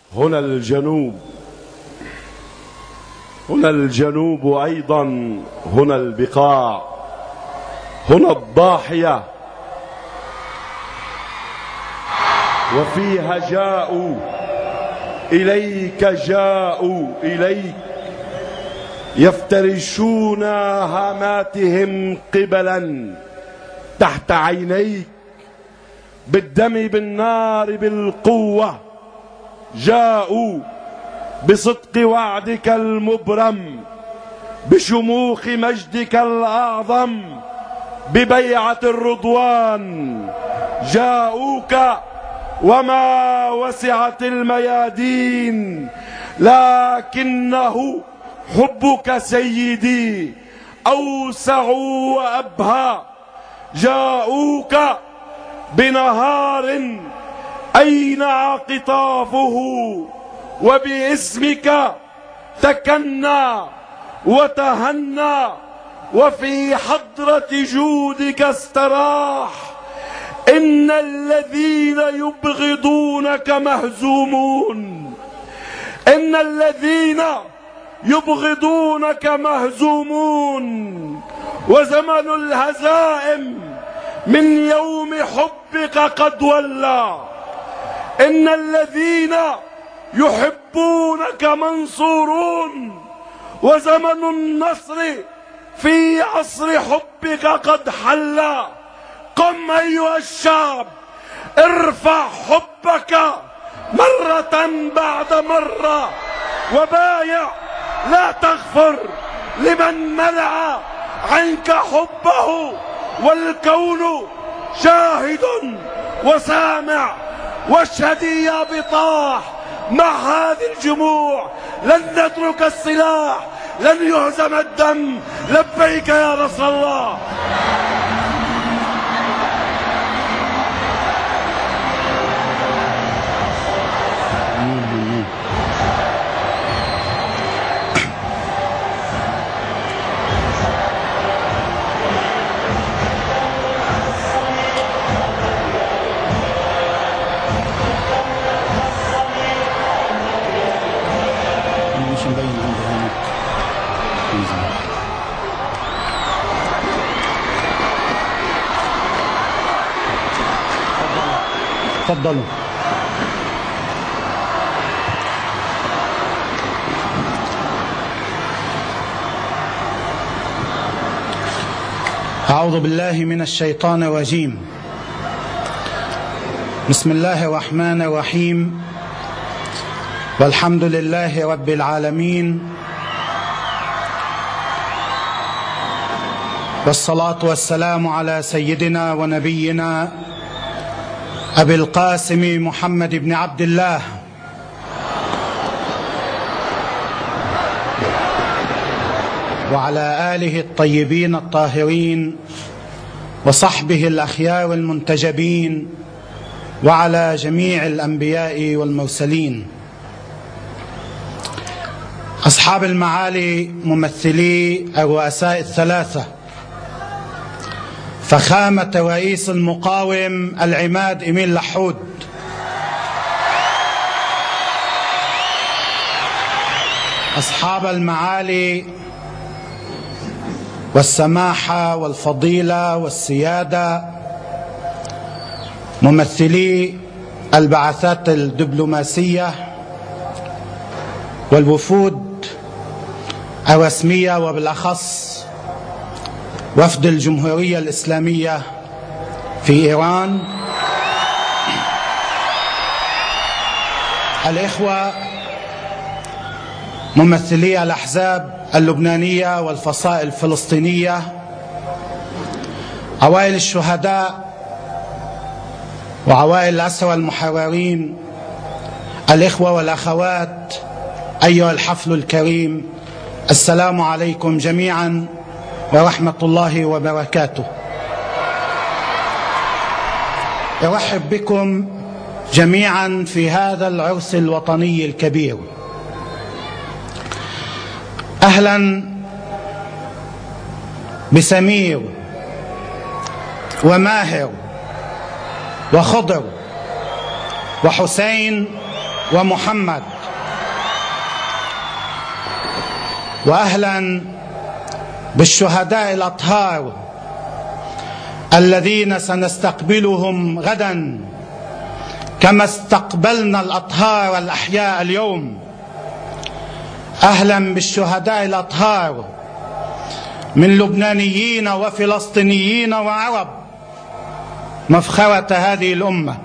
هنا الجنوب، هنا الجنوب أيضا، هنا البقاع، هنا الضاحية، وفيها جاءوا إليك، جاءوا إليك يفترشون هاماتهم قبلا تحت عينيك، بالدم بالنار بالقوة جاءوا بصدق وعدك المبرم، بشموخ مجدك الأعظم، ببيعة الرضوان جاءوك وما وسعت الميادين، لكنه حبك سيدي أوسع وأبهى. جاءوك بنهار أينع قطافه، وباسمك تكنى وتهنى، وفي حضرة جودك استراح. إن الذين يبغضونك مهزومون، إن الذين يبغضونك مهزومون، وزمن الهزائم من يوم حبك قد ولى. إن الذين يحبونك منصورون، وزمن النصر في عصر حبك قد حل. قم أيها الشعب، ارفع حبك مرة بعد مرة، وبايع لا تغفر لمن منع عنك حبه، والكون شاهد وسامع. واشهدي يا بطاح مع هذه الجموع، لن نترك السلاح، لن يهزم الدم. لبيك يا نصر الله. تفضلوا. أعوذ بالله من الشيطان الرجيم. بسم الله الرحمن الرحيم، والحمد لله رب العالمين، والصلاة والسلام على سيدنا ونبينا أبي القاسم محمد بن عبد الله وعلى آله الطيبين الطاهرين، وصحبه الأخيار المنتجبين، وعلى جميع الأنبياء والمرسلين. أصحاب المعالي، ممثلي الرؤساء الثلاثة، فخامة رئيس المقاوم العماد إمين لحود، أصحاب المعالي والسماحة والفضيلة والسيادة، ممثلي البعثات الدبلوماسية والوفود الرسمية، وبالأخص وفد الجمهورية الإسلامية في إيران، الإخوة ممثلي الأحزاب اللبنانية والفصائل الفلسطينية، عوائل الشهداء وعوائل الأسرى المحررين، الإخوة والأخوات، أيها الحفل الكريم، السلام عليكم جميعا ورحمة الله وبركاته. أرحب بكم جميعا في هذا العرس الوطني الكبير. أهلا بسمير وماهر وخضر وحسين ومحمد. وأهلا بالشهداء الأطهار الذين سنستقبلهم غدا كما استقبلنا الأطهار الأحياء اليوم. أهلا بالشهداء الأطهار من لبنانيين وفلسطينيين وعرب، مفخرة هذه الأمة.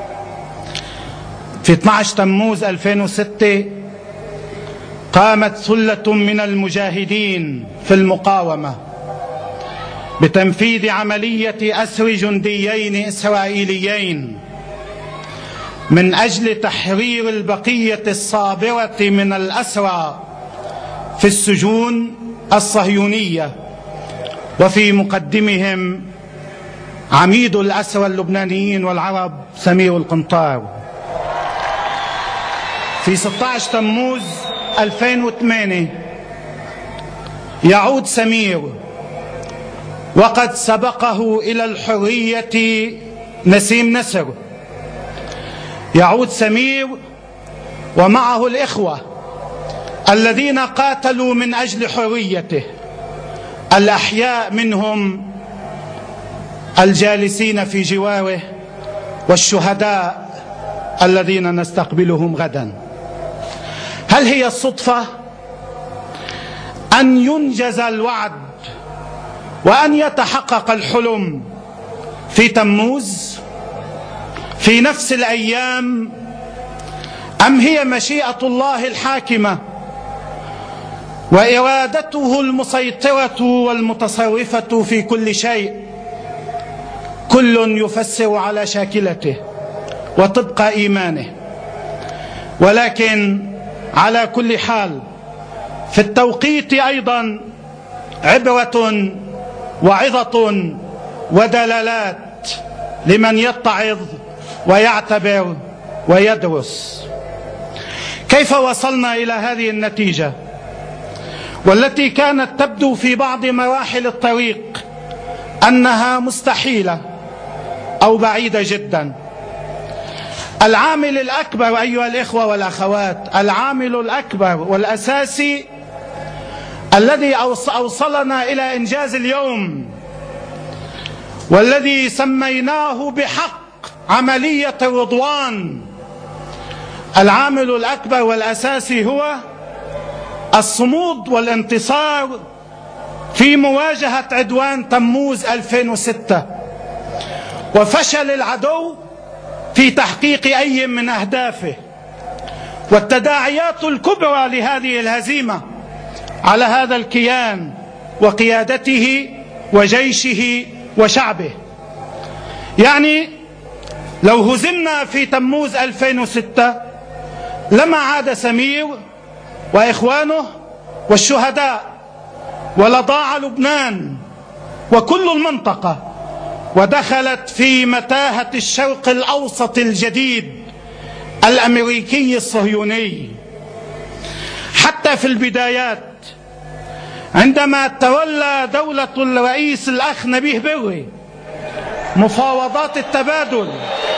في 12 تموز 2006 قامت ثلة من المجاهدين في المقاومة بتنفيذ عملية أسر جنديين إسرائيليين من أجل تحرير البقية الصابرة من الأسرى في السجون الصهيونية، وفي مقدمهم عميد الأسرى اللبنانيين والعرب سمير القنطار. في 16 تموز 2008 يعود سمير، وقد سبقه إلى الحرية نسيم نسر. يعود سمير ومعه الإخوة الذين قاتلوا من أجل حريته، الأحياء منهم الجالسين في جواره، والشهداء الذين نستقبلهم غدا. هل هي الصدفة أن ينجز الوعد وأن يتحقق الحلم في تموز في نفس الأيام، أم هي مشيئة الله الحاكمة وإرادته المسيطرة والمتصرفة في كل شيء؟ كل يفسر على شاكلته وطبق إيمانه، ولكن على كل حال في التوقيت أيضا عبرة وعظة ودلالات لمن يتعظ ويعتبر ويدرس. كيف وصلنا إلى هذه النتيجة والتي كانت تبدو في بعض مراحل الطريق أنها مستحيلة أو بعيدة جدا؟ العامل الأكبر أيها الإخوة والأخوات، العامل الأكبر والأساسي الذي أوصلنا إلى إنجاز اليوم والذي سميناه بحق عملية رضوان، العامل الأكبر والأساسي هو الصمود والانتصار في مواجهة عدوان تموز 2006 وفشل العدو في تحقيق أي من أهدافه. والتداعيات الكبرى لهذه الهزيمة على هذا الكيان وقيادته وجيشه وشعبه. يعني لو هزمنا في تموز 2006 لما عاد سمير وإخوانه والشهداء، ولضاع لبنان وكل المنطقة ودخلت في متاهة الشرق الأوسط الجديد الأمريكي الصهيوني. حتى في البدايات عندما تولى دولة الرئيس الأخ نبيه بري مفاوضات التبادل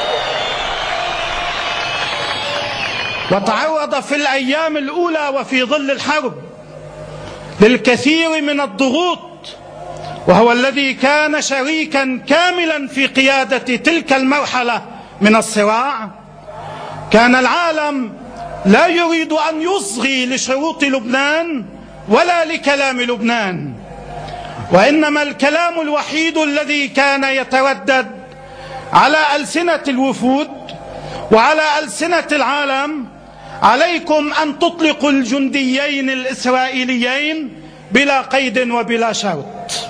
وتعرض في الأيام الأولى وفي ظل الحرب للكثير من الضغوط، وهو الذي كان شريكا كاملا في قيادة تلك المرحلة من الصراع، كان العالم لا يريد أن يصغي لشروط لبنان ولا لكلام لبنان، وإنما الكلام الوحيد الذي كان يتردد على ألسنة الوفود وعلى ألسنة العالم: عليكم أن تطلقوا الجنديين الإسرائيليين بلا قيد وبلا شرط.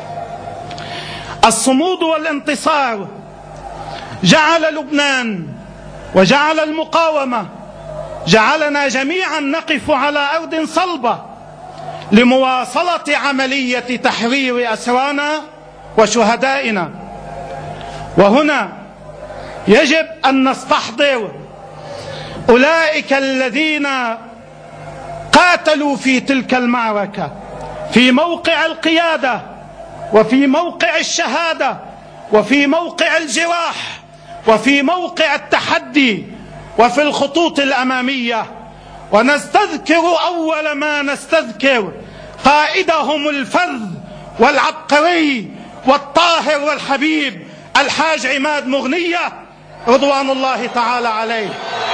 الصمود والانتصار جعل لبنان وجعل المقاومة، جعلنا جميعا نقف على أرض صلبة لمواصلة عملية تحرير أسرانا وشهدائنا. وهنا يجب أن نستحضر أولئك الذين قاتلوا في تلك المعركة في موقع القيادة وفي موقع الشهادة وفي موقع الجراح وفي موقع التحدي وفي الخطوط الأمامية، ونستذكر أول ما نستذكر قائدهم الفذ والعبقري والطاهر والحبيب الحاج عماد مغنية رضوان الله تعالى عليه،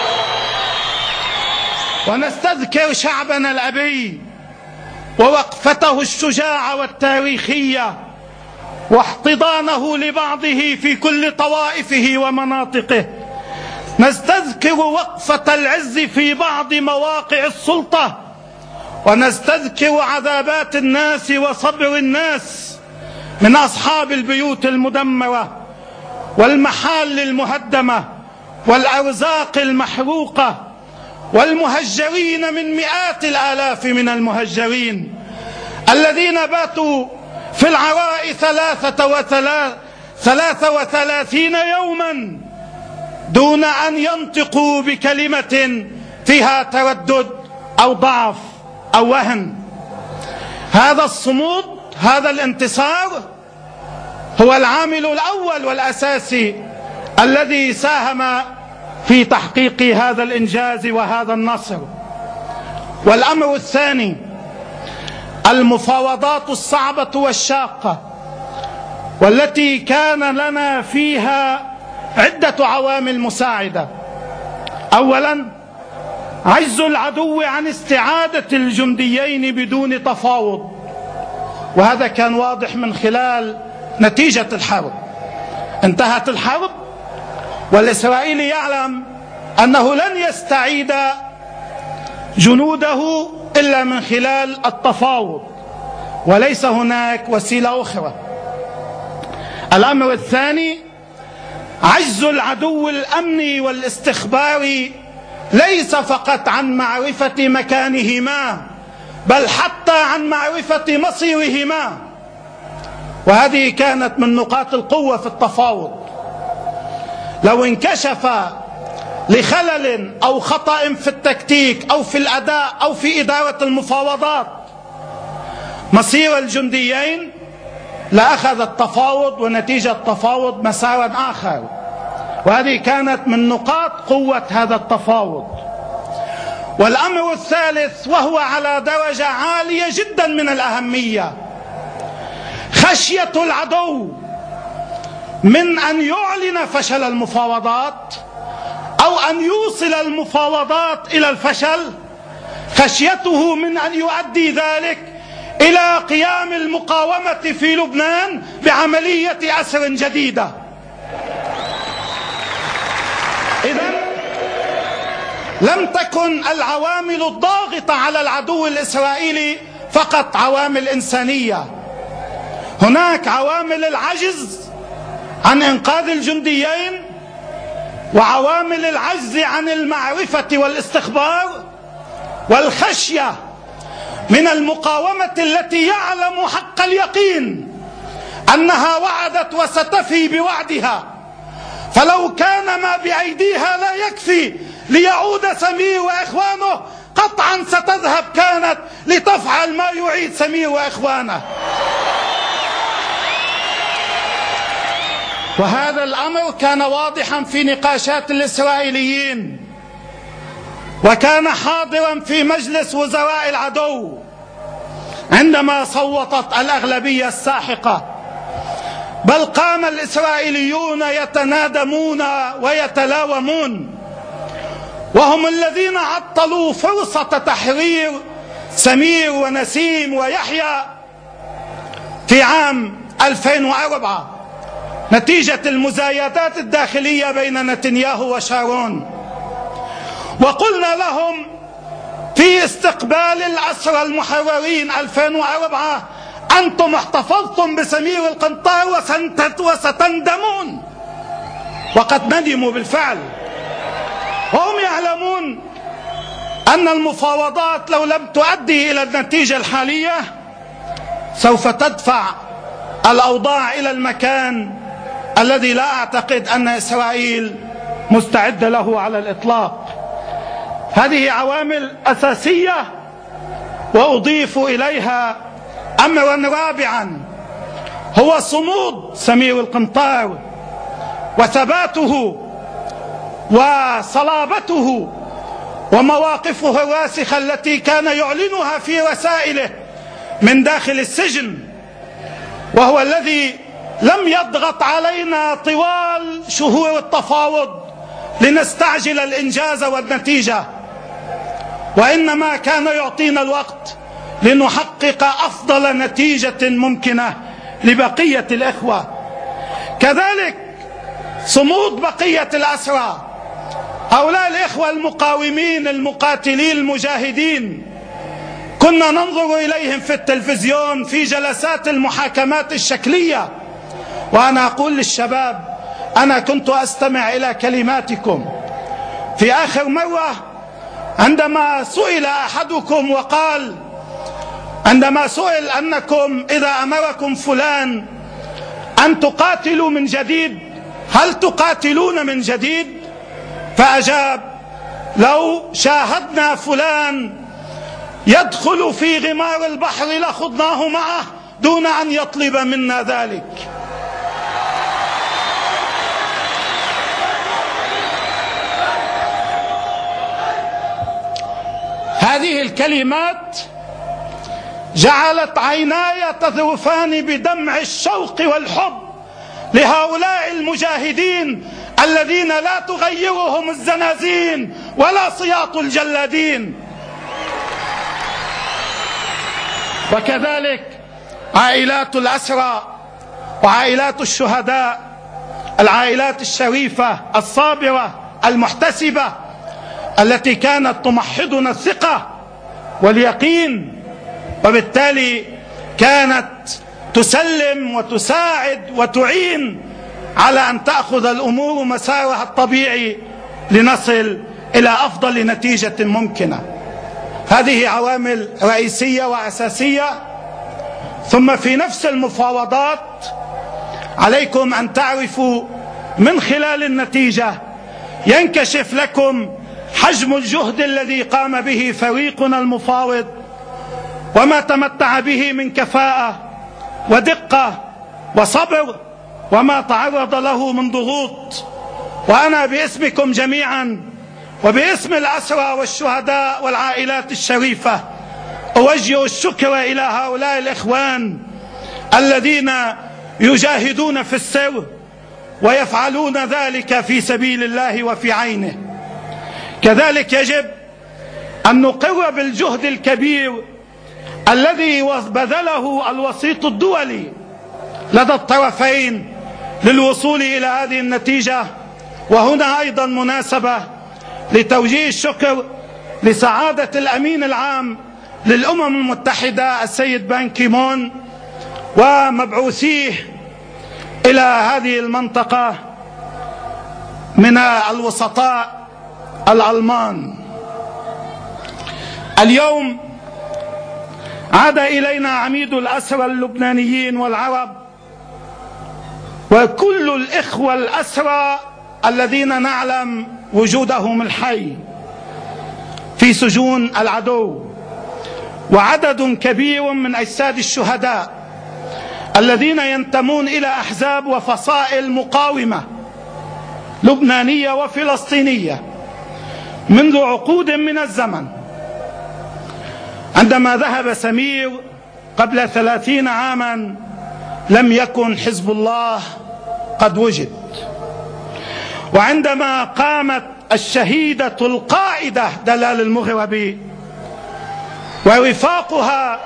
ونستذكر شعبنا الأبي ووقفته الشجاعة والتاريخية واحتضانه لبعضه في كل طوائفه ومناطقه. نستذكر وقفة العز في بعض مواقع السلطة، ونستذكر عذابات الناس وصبر الناس من أصحاب البيوت المدمرة والمحال المهدمة والأرزاق المحروقة والمهجرين من مئات الآلاف من المهجرين الذين باتوا في العراء 33 يوما دون أن ينطقوا بكلمة فيها تردد أو ضعف أو وهن. هذا الصمود، هذا الانتصار هو العامل الأول والأساسي الذي ساهم في تحقيق هذا الإنجاز وهذا النصر. والأمر الثاني المفاوضات الصعبة والشاقة، والتي كان لنا فيها عدة عوامل مساعدة. أولا عجز العدو عن استعادة الجنديين بدون تفاوض، وهذا كان واضح من خلال نتيجة الحرب. انتهت الحرب والإسرائيلي يعلم أنه لن يستعيد جنوده إلا من خلال التفاوض، وليس هناك وسيلة أخرى. الأمر الثاني عجز العدو الأمني والاستخباري ليس فقط عن معرفة مكانهما بل حتى عن معرفة مصيرهما، وهذه كانت من نقاط القوة في التفاوض. لو انكشف لخلل أو خطأ في التكتيك أو في الأداء أو في إدارة المفاوضات مصير الجنديين لأخذ التفاوض ونتيجة التفاوض مسارا آخر، وهذه كانت من نقاط قوة هذا التفاوض. والأمر الثالث وهو على درجة عالية جدا من الأهمية، خشية العدو من أن يعلن فشل المفاوضات أو أن يوصل المفاوضات إلى الفشل، خشيته من أن يؤدي ذلك إلى قيام المقاومة في لبنان بعملية أسر جديدة. إذن لم تكن العوامل الضاغطة على العدو الإسرائيلي فقط عوامل إنسانية، هناك عوامل العجز عن إنقاذ الجنديين، وعوامل العجز عن المعرفة والاستخبار، والخشية من المقاومة التي يعلم حق اليقين أنها وعدت وستفي بوعدها، فلو كان ما بأيديها لا يكفي ليعود سمير وإخوانه قطعا ستذهب كانت لتفعل ما يعيد سمير وإخوانه. وهذا الأمر كان واضحا في نقاشات الإسرائيليين، وكان حاضرا في مجلس وزراء العدو عندما صوتت الأغلبية الساحقة، بل قام الإسرائيليون يتنادمون ويتلاومون، وهم الذين عطلوا فرصة تحرير سمير ونسيم ويحيى في عام 2004 نتيجة المزايدات الداخلية بين نتنياهو وشارون. وقلنا لهم في استقبال الأسرى المحررين 2004 أنتم احتفظتم بسمير القنطار وستندمون، وقد ندموا بالفعل، وهم يعلمون أن المفاوضات لو لم تؤدي إلى النتيجة الحالية سوف تدفع الأوضاع إلى المكان الذي لا أعتقد أن إسرائيل مستعدة له على الإطلاق. هذه عوامل أساسية، وأضيف إليها أمرا رابعا هو صمود سمير القنطار وثباته وصلابته ومواقفه الراسخة التي كان يعلنها في رسائله من داخل السجن، وهو الذي لم يضغط علينا طوال شهور التفاوض لنستعجل الإنجاز والنتيجة، وإنما كان يعطينا الوقت لنحقق أفضل نتيجة ممكنة لبقية الإخوة. كذلك صمود بقية الأسرى، هؤلاء الإخوة المقاومين المقاتلين المجاهدين، كنا ننظر إليهم في التلفزيون في جلسات المحاكمات الشكلية، وأنا أقول للشباب أنا كنت أستمع إلى كلماتكم في آخر مرة عندما سئل أحدكم وقال، عندما سئل أنكم إذا أمركم فلان أن تقاتلوا من جديد هل تقاتلون من جديد؟ فأجاب: لو شاهدنا فلان يدخل في غمار البحر لخضناه معه دون أن يطلب منا ذلك. هذه الكلمات جعلت عيناي تذرفان بدمع الشوق والحب لهؤلاء المجاهدين الذين لا تغيرهم الزنازين ولا سياط الجلادين. وكذلك عائلات الأسرى وعائلات الشهداء، العائلات الشريفة الصابرة المحتسبة التي كانت تمحضنا الثقة واليقين، وبالتالي كانت تسلم وتساعد وتعين على أن تأخذ الأمور مسارها الطبيعي لنصل إلى أفضل نتيجة ممكنة. هذه عوامل رئيسية وأساسية. ثم في نفس المفاوضات عليكم أن تعرفوا من خلال النتيجة ينكشف لكم حجم الجهد الذي قام به فريقنا المفاوض، وما تمتع به من كفاءة ودقة وصبر، وما تعرض له من ضغوط. وأنا باسمكم جميعا وباسم الأسرى والشهداء والعائلات الشريفة أوجه الشكر إلى هؤلاء الإخوان الذين يجاهدون في السر ويفعلون ذلك في سبيل الله وفي عينه. كذلك يجب أن نقر بالجهد الكبير الذي بذله الوسيط الدولي لدى الطرفين للوصول إلى هذه النتيجة. وهنا أيضا مناسبة لتوجيه الشكر لسعادة الأمين العام للأمم المتحدة السيد بان كي مون ومبعوثيه إلى هذه المنطقة من الوسطاء الألمان. اليوم عاد إلينا عميد الأسرى اللبنانيين والعرب وكل الإخوة الأسرى الذين نعلم وجودهم الحي في سجون العدو، وعدد كبير من أجساد الشهداء الذين ينتمون إلى أحزاب وفصائل مقاومة لبنانية وفلسطينية منذ عقود من الزمن. عندما ذهب سمير قبل 30 عاما لم يكن حزب الله قد وجد، وعندما قامت الشهيدة القائدة دلال المغربي ورفاقها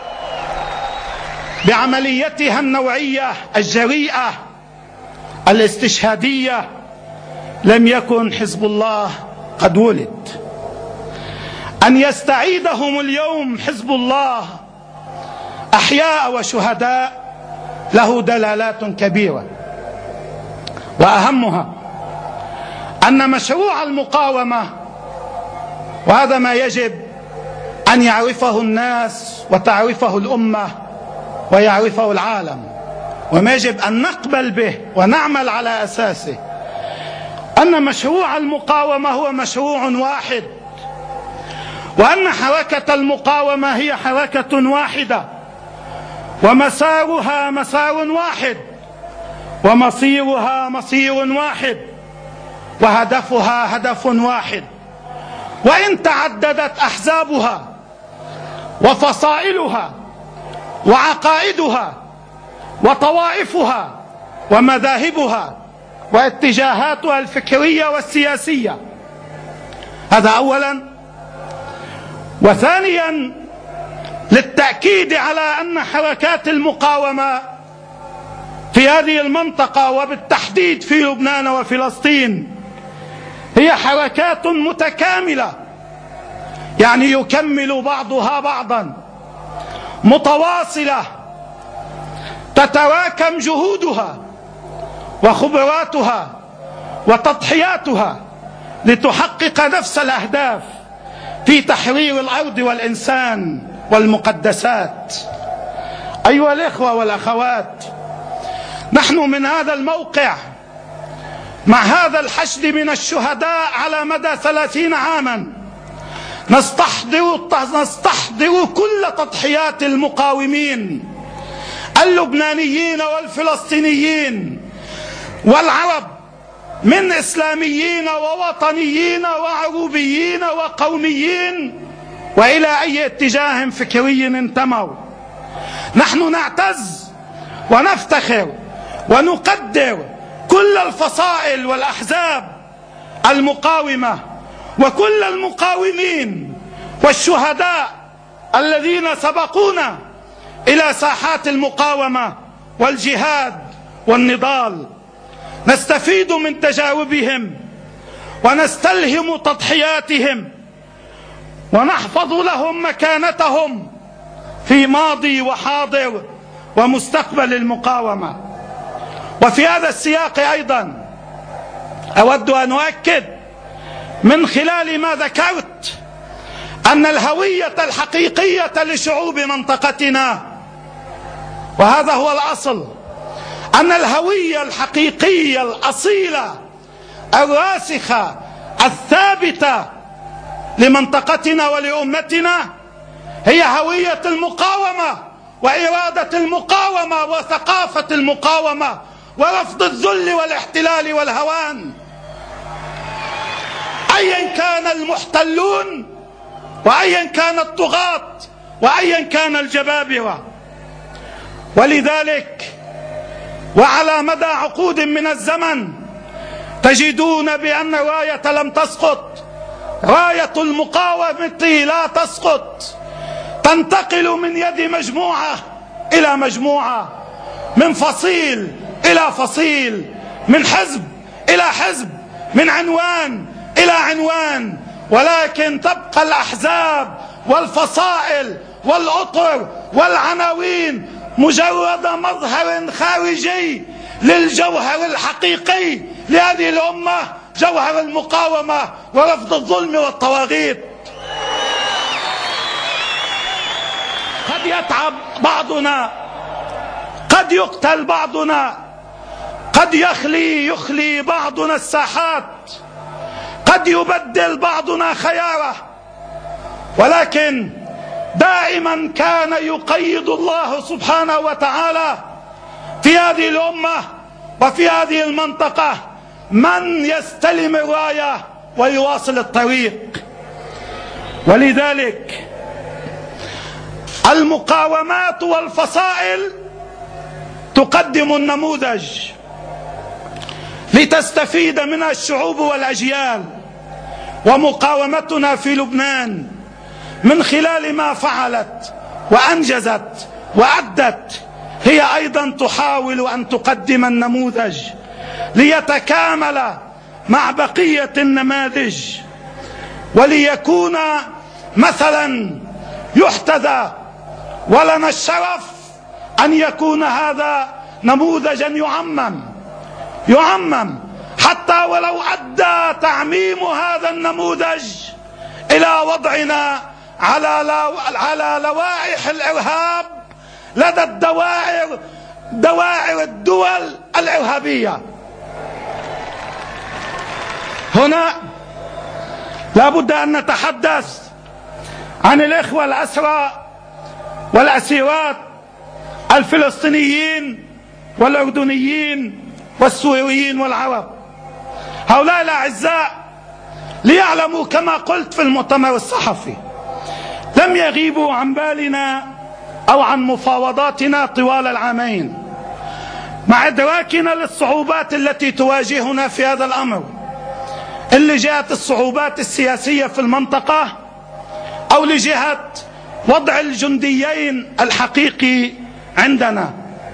بعمليتها النوعية الجريئة الاستشهادية لم يكن حزب الله قد ولد. أن يستعيدهم اليوم حزب الله أحياء وشهداء له دلالات كبيرة، وأهمها أن مشروع المقاومة، وهذا ما يجب أن يعرفه الناس وتعرفه الأمة ويعرفه العالم، وما يجب أن نقبل به ونعمل على أساسه، أن مشروع المقاومة هو مشروع واحد، وأن حركة المقاومة هي حركة واحدة، ومسارها مسار واحد، ومصيرها مصير واحد، وهدفها هدف واحد، وإن تعددت أحزابها وفصائلها وعقائدها وطوائفها ومذاهبها واتجاهاتها الفكرية والسياسية. هذا أولا. وثانيا، للتأكيد على أن حركات المقاومة في هذه المنطقة وبالتحديد في لبنان وفلسطين هي حركات متكاملة، يعني يكمل بعضها بعضا، متواصلة، تتراكم جهودها وخبراتها وتضحياتها لتحقق نفس الأهداف في تحرير الأرض والإنسان والمقدسات. أيها الإخوة والأخوات، نحن من هذا الموقع مع هذا الحشد من الشهداء على مدى 30 عاما نستحضر كل تضحيات المقاومين اللبنانيين والفلسطينيين والعرب، من إسلاميين ووطنيين وعروبيين وقوميين وإلى أي اتجاه فكري انتموا. نحن نعتز ونفتخر ونقدر كل الفصائل والأحزاب المقاومة وكل المقاومين والشهداء الذين سبقونا إلى ساحات المقاومة والجهاد والنضال. نستفيد من تجاربهم ونستلهم تضحياتهم ونحفظ لهم مكانتهم في ماضي وحاضر ومستقبل المقاومة. وفي هذا السياق أيضا أود أن أؤكد من خلال ما ذكرت أن الهوية الحقيقية لشعوب منطقتنا، وهذا هو الأصل، أن الهوية الحقيقية الأصيلة الراسخة الثابتة لمنطقتنا ولأمتنا هي هوية المقاومة وإرادة المقاومة وثقافة المقاومة ورفض الذل والاحتلال والهوان، أيا كان المحتلون وأيا كان الطغاة وأيا كان الجبابرة. ولذلك وعلى مدى عقود من الزمن تجدون بأن راية لم تسقط، راية المقاومة لا تسقط، تنتقل من يد مجموعة إلى مجموعة، من فصيل إلى فصيل، من حزب إلى حزب، من عنوان إلى عنوان، ولكن تبقى الأحزاب والفصائل والأطر والعناوين مجرد مظهر خارجي للجوهر الحقيقي لهذه الأمة، جوهر المقاومة ورفض الظلم والطواغيت. قد يتعب بعضنا، قد يقتل بعضنا، قد يخلي بعضنا الساحات، قد يبدل بعضنا خياره، ولكن دائما كان يقيد الله سبحانه وتعالى في هذه الأمة وفي هذه المنطقة من يستلم الراية ويواصل الطريق. ولذلك المقاومات والفصائل تقدم النموذج لتستفيد منها الشعوب والأجيال. ومقاومتنا في لبنان من خلال ما فعلت وأنجزت وأدت هي أيضا تحاول أن تقدم النموذج ليتكامل مع بقية النماذج وليكون مثلا يحتذى. ولنا الشرف أن يكون هذا نموذجا يعمم حتى ولو أدى تعميم هذا النموذج إلى وضعنا على لوائح الإرهاب لدى دوائر الدول الإرهابية. هنا لا بد أن نتحدث عن الإخوة الأسرى والأسيرات الفلسطينيين والأردنيين والسوريين والعرب. هؤلاء الأعزاء ليعلموا كما قلت في المؤتمر الصحفي لم يغيبوا عن بالنا أو عن مفاوضاتنا طوال العامين، مع إدراكنا للصعوبات التي تواجهنا في هذا الأمر، إن لجهة الصعوبات السياسية في المنطقة أو لجهة وضع الجنديين الحقيقي عندنا.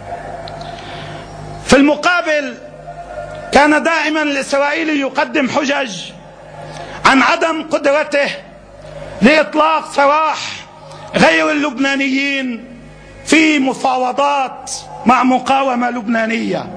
في المقابل كان دائما الإسرائيلي يقدم حجج عن عدم قدرته لإطلاق سراح غير اللبنانيين في مفاوضات مع مقاومة لبنانية.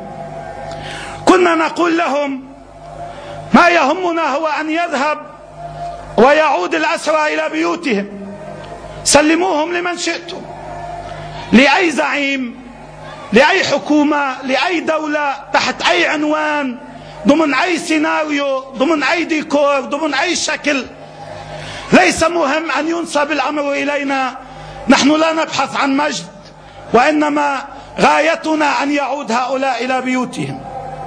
كنا نقول لهم ما يهمنا هو أن يذهب ويعود الأسرى إلى بيوتهم، سلموهم لمن شئتم، لأي زعيم، لأي حكومة، لأي دولة، تحت أي عنوان، ضمن أي سيناريو، ضمن أي ديكور، ضمن أي شكل. ليس مهم أن ينسب الأمر إلينا، نحن لا نبحث عن مجد، وإنما غايتنا أن يعود هؤلاء إلى بيوتهم.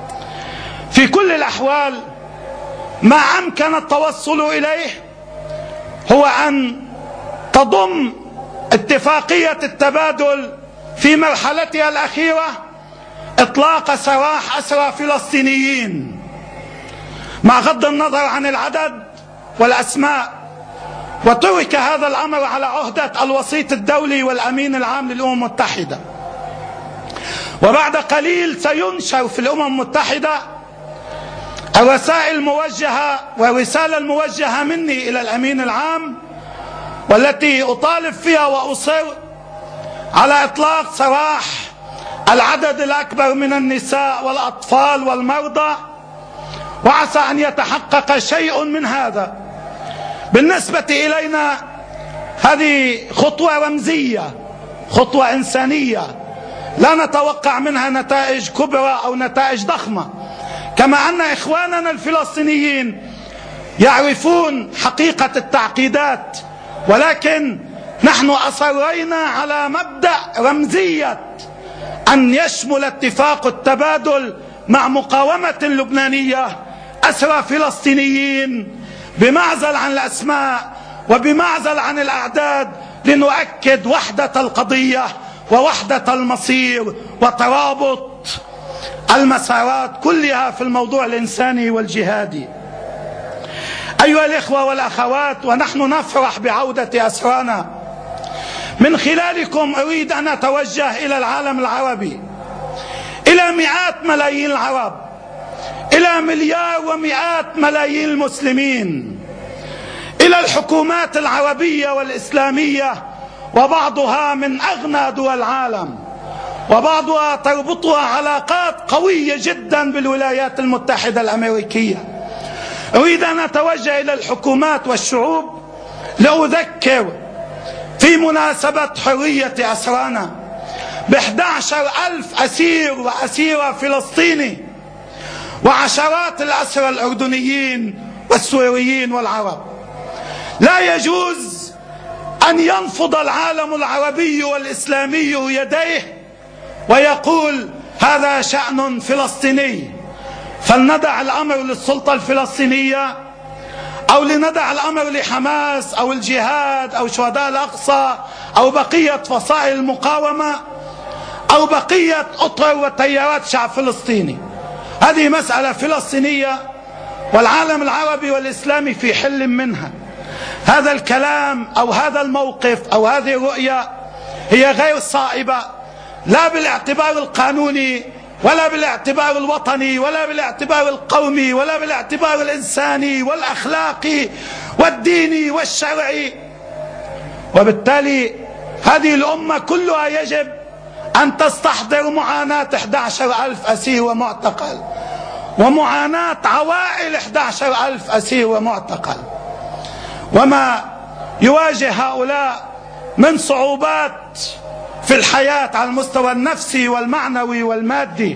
في كل الأحوال ما أمكن التوصل إليه هو أن تضم اتفاقية التبادل في مرحلتها الأخيرة إطلاق سراح أسرى فلسطينيين، مع غض النظر عن العدد والأسماء. وترك هذا الأمر على عهدة الوسيط الدولي والأمين العام للأمم المتحدة. وبعد قليل سينشر في الأمم المتحدة الرسائل الموجهة والرسالة الموجهة مني إلى الأمين العام، والتي أطالب فيها وأصر على إطلاق سراح العدد الأكبر من النساء والأطفال والمرضى، وعسى أن يتحقق شيء من هذا. بالنسبة إلينا هذه خطوة رمزية، خطوة إنسانية، لا نتوقع منها نتائج كبرى أو نتائج ضخمة، كما أن إخواننا الفلسطينيين يعرفون حقيقة التعقيدات، ولكن نحن أصرينا على مبدأ رمزية أن يشمل اتفاق التبادل مع مقاومة لبنانية أسرى فلسطينيين بمعزل عن الأسماء وبمعزل عن الأعداد، لنؤكد وحدة القضية ووحدة المصير وترابط المسارات كلها في الموضوع الإنساني والجهادي. أيها الإخوة والأخوات، ونحن نفرح بعودة أسرانا، من خلالكم أريد أن أتوجه إلى العالم العربي، إلى مئات ملايين العرب، إلى مليار ومئات ملايين المسلمين، إلى الحكومات العربية والإسلامية، وبعضها من أغنى دول العالم، وبعضها تربطها علاقات قوية جدا بالولايات المتحدة الأمريكية. أريد أن أتوجه إلى الحكومات والشعوب لأذكر في مناسبة حرية أسرانا ب11,000 أسير وأسيرة فلسطيني، وعشرات الأسرى الأردنيين والسوريين والعرب. لا يجوز أن ينفض العالم العربي والإسلامي يديه ويقول هذا شأن فلسطيني، فلندع الأمر للسلطة الفلسطينية، أو لندع الأمر لحماس أو الجهاد أو شهداء الأقصى أو بقية فصائل المقاومة أو بقية أطر وتيارات شعب فلسطيني. هذه مسألة فلسطينية، والعالم العربي والإسلامي في حل منها. هذا الكلام أو هذا الموقف أو هذه الرؤية هي غير صائبة، لا بالاعتبار القانوني ولا بالاعتبار الوطني ولا بالاعتبار القومي ولا بالاعتبار الإنساني والأخلاقي والديني والشرعي. وبالتالي هذه الأمة كلها يجب أن تستحضر معاناة 11,000 أسير ومعتقل، ومعاناة عوائل 11,000 أسير ومعتقل، وما يواجه هؤلاء من صعوبات في الحياة على المستوى النفسي والمعنوي والمادي.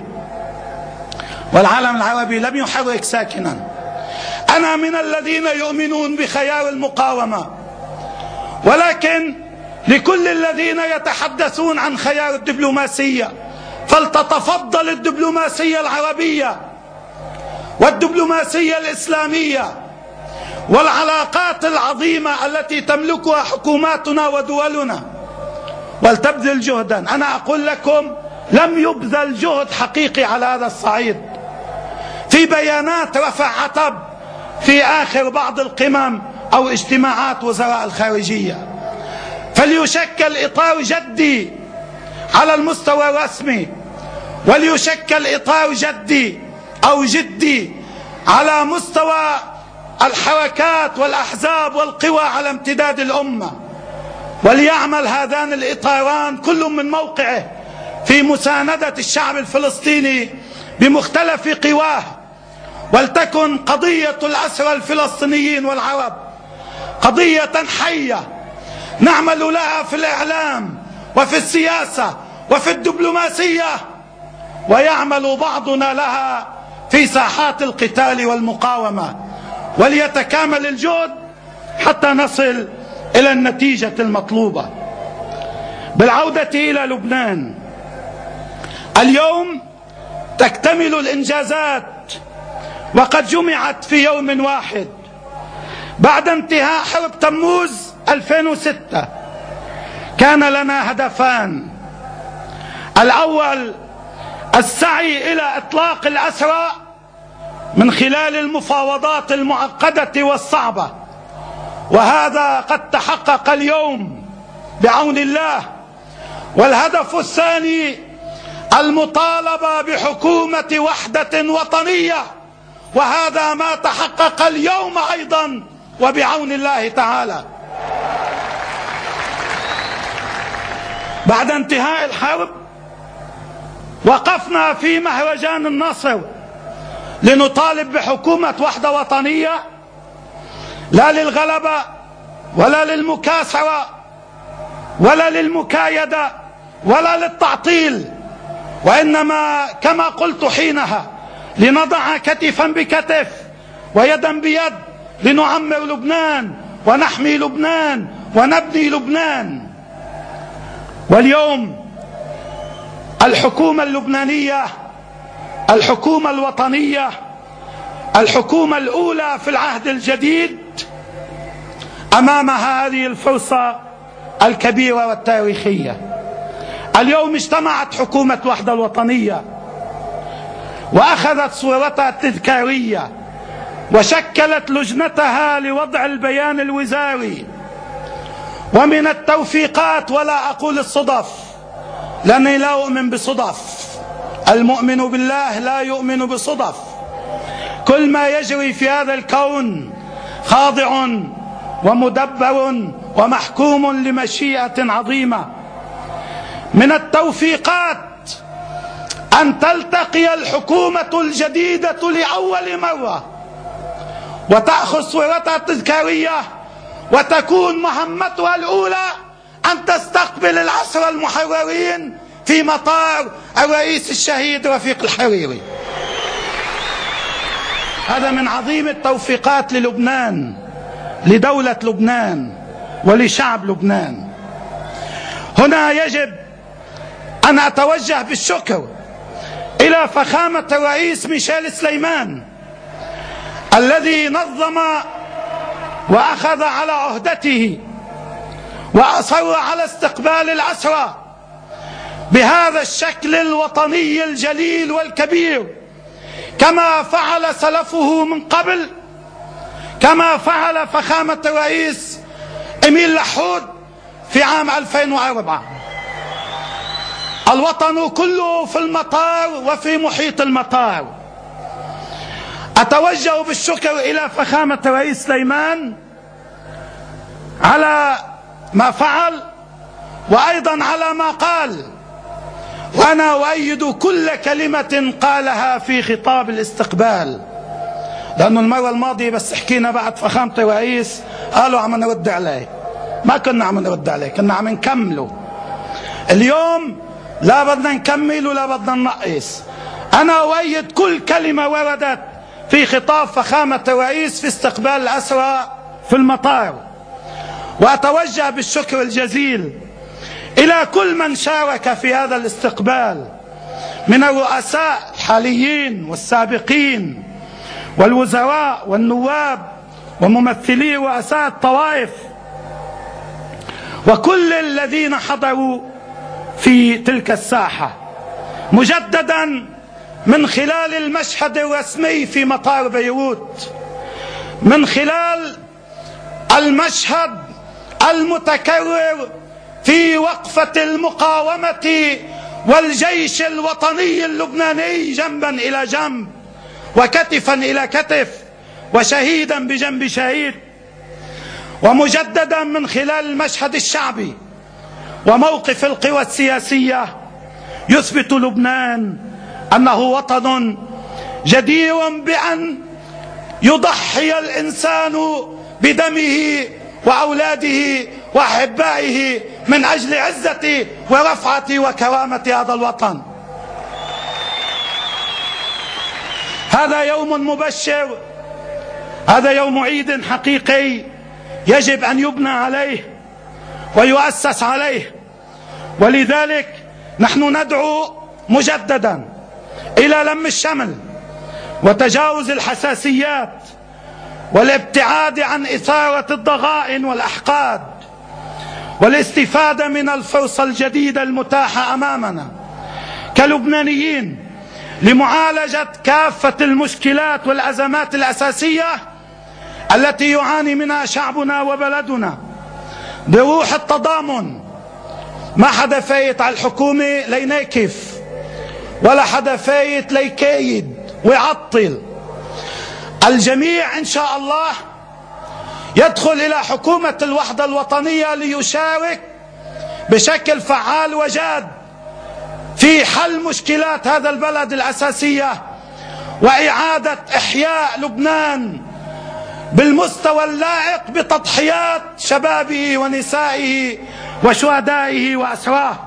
والعالم العربي لم يحرك ساكنا. أنا من الذين يؤمنون بخيار المقاومة، ولكن لكل الذين يتحدثون عن خيار الدبلوماسية فلتتفضل الدبلوماسية العربية والدبلوماسية الإسلامية والعلاقات العظيمة التي تملكها حكوماتنا ودولنا، ولتبذل جهدا. أنا أقول لكم لم يبذل جهد حقيقي على هذا الصعيد. في بيانات رفع عتب في آخر بعض القمم أو اجتماعات وزراء الخارجية. فليشكل إطار جدي على المستوى الرسمي، وليشكل إطار جدي أو جدي على مستوى الحركات والأحزاب والقوى على امتداد الأمة، وليعمل هذان الإطاران كل من موقعه في مساندة الشعب الفلسطيني بمختلف قواه. ولتكن قضية الأسرى الفلسطينيين والعرب قضية حية نعمل لها في الإعلام وفي السياسة وفي الدبلوماسية، ويعمل بعضنا لها في ساحات القتال والمقاومة، وليتكامل الجهد حتى نصل إلى النتيجة المطلوبة. بالعودة إلى لبنان، اليوم تكتمل الإنجازات وقد جمعت في يوم واحد. بعد انتهاء حرب تموز 2006 كان لنا هدفان: الأول السعي إلى إطلاق الأسرى من خلال المفاوضات المعقدة والصعبة، وهذا قد تحقق اليوم بعون الله. والهدف الثاني المطالبة بحكومة وحدة وطنية، وهذا ما تحقق اليوم أيضا وبعون الله تعالى. بعد انتهاء الحرب وقفنا في مهرجان النصر لنطالب بحكومة وحدة وطنية، لا للغلبة ولا للمكاسرة ولا للمكايدة ولا للتعطيل، وإنما كما قلت حينها لنضع كتفا بكتف ويدا بيد لنعمر لبنان ونحمي لبنان ونبني لبنان. واليوم الحكومة اللبنانية، الحكومة الوطنية، الحكومة الأولى في العهد الجديد، أمامها هذه الفرصة الكبيرة والتاريخية. اليوم اجتمعت حكومة وحدة الوطنية وأخذت صورتها التذكارية وشكلت لجنتها لوضع البيان الوزاري. ومن التوفيقات، ولا أقول الصدف لأني لا أؤمن بصدف، المؤمن بالله لا يؤمن بصدف، كل ما يجري في هذا الكون خاضع ومدبر ومحكوم لمشيئة عظيمة. من التوفيقات أن تلتقي الحكومة الجديدة لأول مرة وتأخذ صورتها التذكارية، وتكون مهمتها الأولى أن تستقبل الأسرى المحررين في مطار الرئيس الشهيد رفيق الحريري. هذا من عظيم التوفيقات للبنان، لدولة لبنان ولشعب لبنان. هنا يجب أن أتوجه بالشكر إلى فخامة الرئيس ميشيل سليمان الذي نظم وأخذ على عهدته وأصر على استقبال الأسرى بهذا الشكل الوطني الجليل والكبير، كما فعل سلفه من قبل، كما فعل فخامة الرئيس إميل لحود في عام 2004. الوطن كله في المطار وفي محيط المطار. أتوجه بالشكر إلى فخامة الرئيس سليمان على ما فعل وأيضا على ما قال، وأنا أؤيد كل كلمة قالها في خطاب الاستقبال، لأنه المرة الماضية بس حكينا بعد فخامة الرئيس قالوا عم نرد عليه، ما كنا عم نرد عليه، كنا عم نكمله. اليوم لا بدنا نكمل ولا بدنا ننقص. أنا أؤيد كل كلمة وردت في خطاب فخامة الرئيس في استقبال الأسرى في المطار. وأتوجه بالشكر الجزيل إلى كل من شارك في هذا الاستقبال من الرؤساء الحاليين والسابقين والوزراء والنواب وممثلي رؤساء الطوائف وكل الذين حضروا في تلك الساحة، مجددا من خلال المشهد الرسمي في مطار بيروت، من خلال المشهد المتكرر في وقفة المقاومة والجيش الوطني اللبناني جنبا إلى جنب وكتفا إلى كتف وشهيدا بجنب شهيد، ومجددا من خلال المشهد الشعبي وموقف القوى السياسية يثبت لبنان أنه وطن جدير بأن يضحي الإنسان بدمه وأولاده وأحبائه من أجل عزة ورفعة وكرامة هذا الوطن. هذا يوم مبشر، هذا يوم عيد حقيقي يجب أن يبنى عليه ويؤسس عليه. ولذلك نحن ندعو مجددا إلى لم الشمل وتجاوز الحساسيات والابتعاد عن إثارة الضغائن والأحقاد والاستفادة من الفرصة الجديدة المتاحة أمامنا كلبنانيين لمعالجة كافة المشكلات والأزمات الأساسية التي يعاني منها شعبنا وبلدنا بروح التضامن. ما حدا فايت على الحكومة ليناكف، ولا حدا فايت ليكايد ويعطل. الجميع إن شاء الله يدخل إلى حكومة الوحدة الوطنية ليشارك بشكل فعال وجاد في حل مشكلات هذا البلد الأساسية وإعادة إحياء لبنان بالمستوى اللائق بتضحيات شبابه ونسائه وشهدائه وأسراه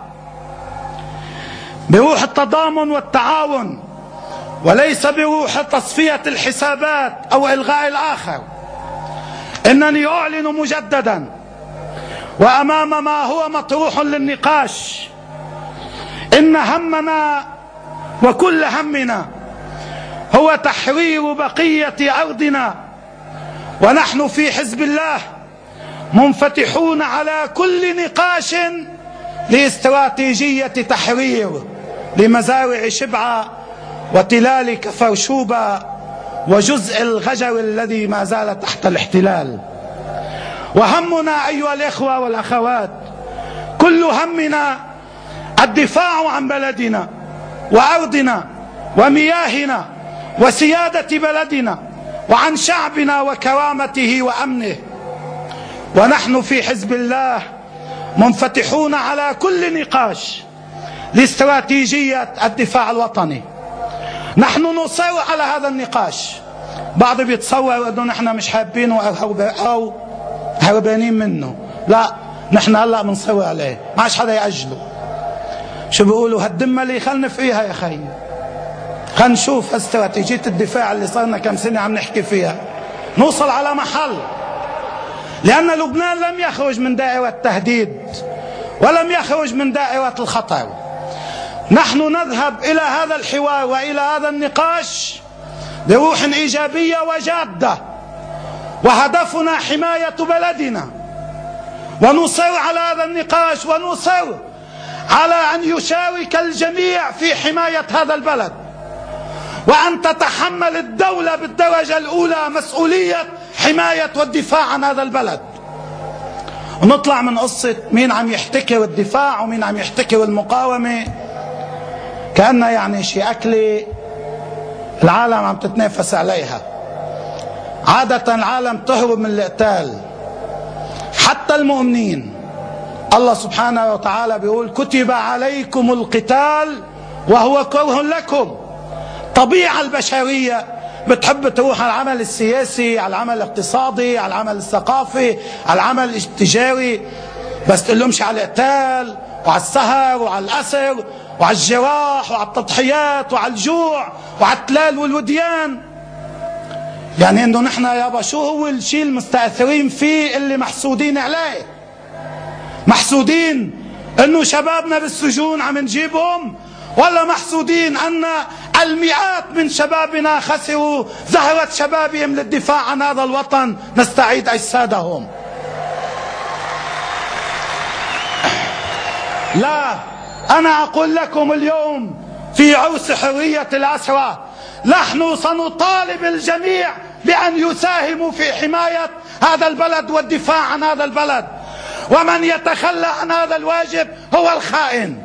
بروح التضامن والتعاون، وليس بروح تصفية الحسابات أو إلغاء الآخر. إنني أعلن مجددا وأمام ما هو مطروح للنقاش إن همنا وكل همنا هو تحرير بقية أرضنا، ونحن في حزب الله منفتحون على كل نقاش لاستراتيجية تحرير لمزارع شبعة وتلال كفر شوبة وجزء الغجر الذي ما زال تحت الاحتلال. وهمنا أيها الإخوة والأخوات كل همنا الدفاع عن بلدنا وأرضنا ومياهنا وسيادة بلدنا وعن شعبنا وكرامته وأمنه. ونحن في حزب الله منفتحون على كل نقاش لاستراتيجية الدفاع الوطني. نحن نصر على هذا النقاش. بعض بيتصور أنه نحن مش حابينه أو هربانين منه. لا، نحن هلأ بنصر عليه، ما عادش حدا يأجله. شو بيقولوا هالدمة اللي خلنا فيها يا خي، خلينا نشوف استراتيجية الدفاع اللي صارنا كم سنة عم نحكي فيها نوصل على محل. لأن لبنان لم يخرج من دائرة التهديد ولم يخرج من دائرة الخطر. نحن نذهب إلى هذا الحوار وإلى هذا النقاش بروح إيجابية وجادة، وهدفنا حماية بلدنا، ونصر على هذا النقاش ونصر على أن يشارك الجميع في حماية هذا البلد، وأن تتحمل الدولة بالدرجة الأولى مسؤولية حماية والدفاع عن هذا البلد. ونطلع من قصة مين عم يحتكر الدفاع ومين عم يحتكر المقاومة كأنها يعني شيء أكلي العالم عم تتنافس عليها. عادة العالم تهرب من القتال، حتى المؤمنين. الله سبحانه وتعالى بيقول كتب عليكم القتال وهو كره لكم. طبيعة البشرية بتحب تروح على العمل السياسي، على العمل الاقتصادي، على العمل الثقافي، على العمل التجاري، بس تقول لهمش على القتال وعلى السهر وعلى الأسر وعلى الجراح وعلى التضحيات وعلى الجوع وعلى التلال والوديان. يعني انه نحن يابا شو هو الشيء المستأثرين فيه اللي محسودين عليه؟ محسودين انه شبابنا بالسجون عم نجيبهم ولا محسودين أن المئات من شبابنا خسروا زهرة شبابهم للدفاع عن هذا الوطن نستعيد أجسادهم؟ لا، أنا أقول لكم اليوم في عرس حرية الأسرى نحن سنطالب الجميع بأن يساهموا في حماية هذا البلد والدفاع عن هذا البلد، ومن يتخلى عن هذا الواجب هو الخائن.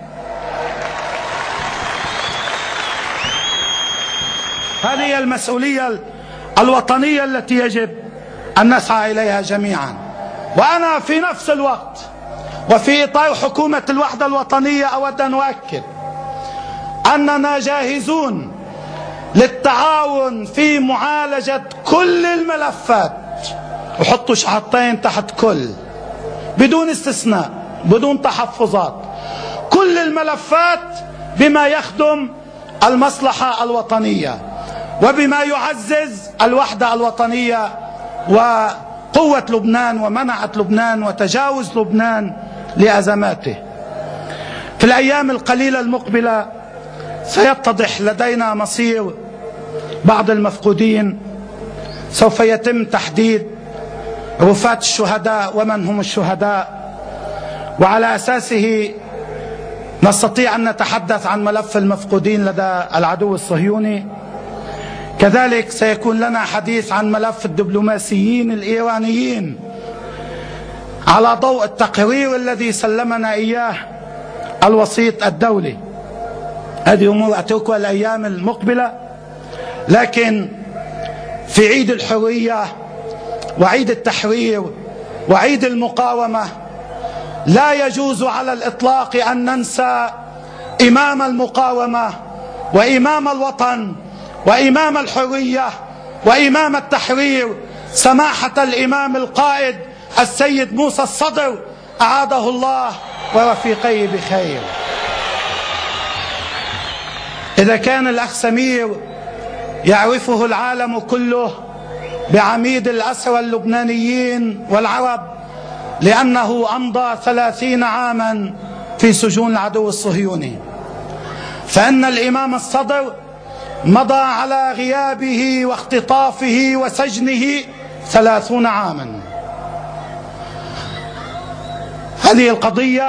هذه المسؤولية الوطنية التي يجب أن نسعى إليها جميعا. وأنا في نفس الوقت وفي إطار حكومة الوحدة الوطنية أود أن أؤكد أننا جاهزون للتعاون في معالجة كل الملفات، وحطوا شحطين تحت كل، بدون استثناء، بدون تحفظات، كل الملفات بما يخدم المصلحة الوطنية وبما يعزز الوحدة الوطنية وقوة لبنان ومنعة لبنان وتجاوز لبنان لأزماته. في الأيام القليلة المقبلة سيتضح لدينا مصير بعض المفقودين، سوف يتم تحديد رفات الشهداء ومن هم الشهداء، وعلى أساسه نستطيع أن نتحدث عن ملف المفقودين لدى العدو الصهيوني. كذلك سيكون لنا حديث عن ملف الدبلوماسيين الإيرانيين على ضوء التقرير الذي سلمنا إياه الوسيط الدولي. هذه أمور أتركها الأيام المقبلة، لكن في عيد الحرية وعيد التحرير وعيد المقاومة لا يجوز على الإطلاق أن ننسى إمام المقاومة وإمام الوطن وإمام الحرية وإمام التحرير، سماحة الإمام القائد السيد موسى الصدر أعاده الله ورفيقيه بخير. إذا كان الأخ سمير يعرفه العالم كله بعميد الأسرى اللبنانيين والعرب لأنه أمضى 30 عاما في سجون العدو الصهيوني، فإن الإمام الصدر مضى على غيابه واختطافه وسجنه 30 عاما. هذه القضية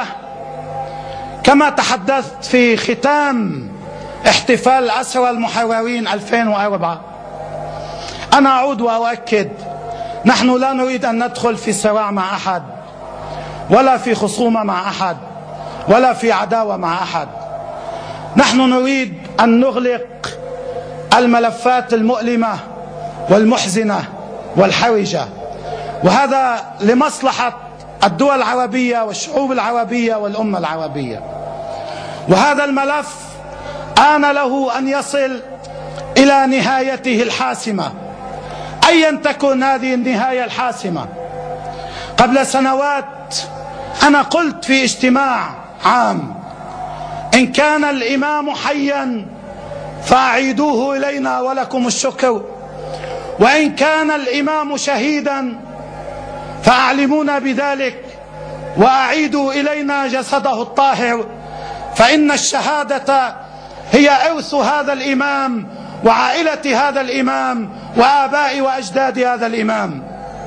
كما تحدثت في ختام احتفال الأسرى المحررين 2004، أنا أعود وأؤكد نحن لا نريد أن ندخل في صراع مع أحد ولا في خصومة مع أحد ولا في عداوة مع أحد. نحن نريد أن نغلق الملفات المؤلمة والمحزنة والحرجة، وهذا لمصلحة الدول العربية والشعوب العربية والأمة العربية. وهذا الملف آن له أن يصل إلى نهايته الحاسمة، أيا تكن هذه النهاية الحاسمة. قبل سنوات أنا قلت في اجتماع عام: إن كان الإمام حيا فأعيدوه إلينا ولكم الشكر، وإن كان الإمام شهيدا فأعلمونا بذلك وأعيدوا إلينا جسده الطاهر، فإن الشهادة هي إرث هذا الإمام وعائلة هذا الإمام وآباء وأجداد هذا الإمام.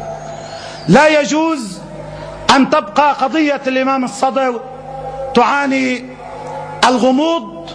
لا يجوز أن تبقى قضية الإمام الصدر تعاني الغموض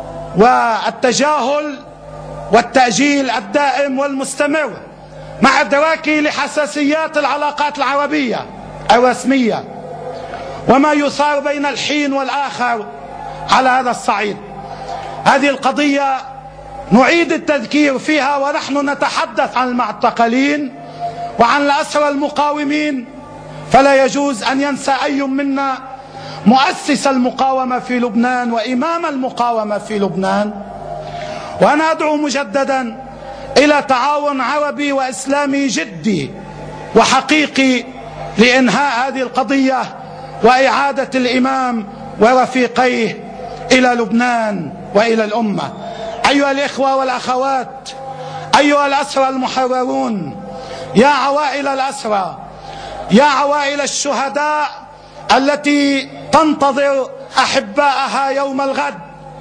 والتجاهل والتأجيل الدائم والمستمر، مع إدراكي لحساسيات العلاقات العربية الرسمية وما يثار بين الحين والآخر على هذا الصعيد. هذه القضية نعيد التذكير فيها ونحن نتحدث عن المعتقلين وعن الأسرى المقاومين، فلا يجوز أن ينسى أي منا مؤسس المقاومة في لبنان وإمام المقاومة في لبنان. وأنا أدعو مجددا إلى تعاون عربي وإسلامي جدي وحقيقي لإنهاء هذه القضية وإعادة الإمام ورفيقيه إلى لبنان وإلى الأمة. أيها الإخوة والأخوات، أيها الأسرى المحررون، يا عوائل الأسرى، يا عوائل الشهداء التي تنتظر أحبائها يوم الغد،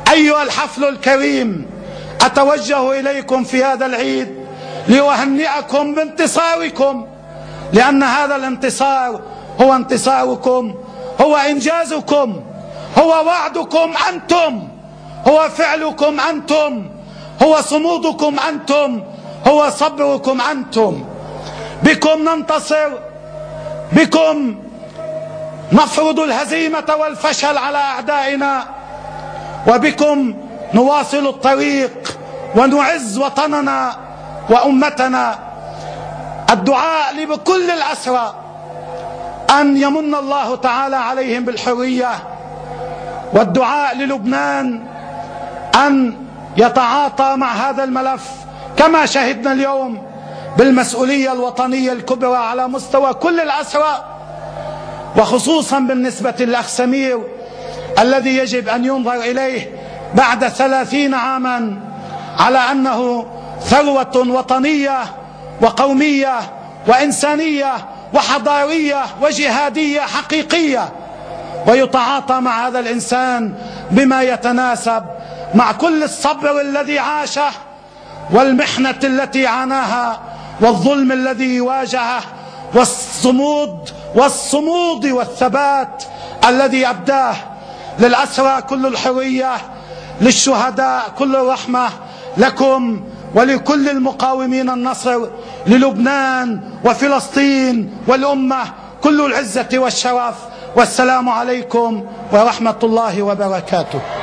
أيها الحفل الكريم، أتوجه إليكم في هذا العيد لأهنئكم بانتصاركم، لأن هذا الانتصار هو انتصاركم، هو إنجازكم، هو وعدكم أنتم، هو فعلكم أنتم، هو صمودكم أنتم، هو صبركم أنتم. بكم ننتصر، بكم نفرض الهزيمة والفشل على أعدائنا، وبكم نواصل الطريق ونعز وطننا وأمتنا. الدعاء لي بكل الأسرى أن يمن الله تعالى عليهم بالحرية، والدعاء للبنان أن يتعاطى مع هذا الملف كما شهدنا اليوم بالمسؤولية الوطنية الكبرى على مستوى كل الأسرى، وخصوصا بالنسبة للأخ سمير الذي يجب أن ينظر إليه بعد 30 عاما على أنه ثروة وطنية وقومية وإنسانية وحضارية وجهادية حقيقية، ويتعاطى مع هذا الإنسان بما يتناسب مع كل الصبر الذي عاشه والمحنة التي عاناها والظلم الذي واجهه والصمود والثبات الذي أبداه. للأسرى كل الحرية، للشهداء كل الرحمة، لكم ولكل المقاومين النصر، للبنان وفلسطين والأمة كل العزة والشرف. والسلام عليكم ورحمة الله وبركاته.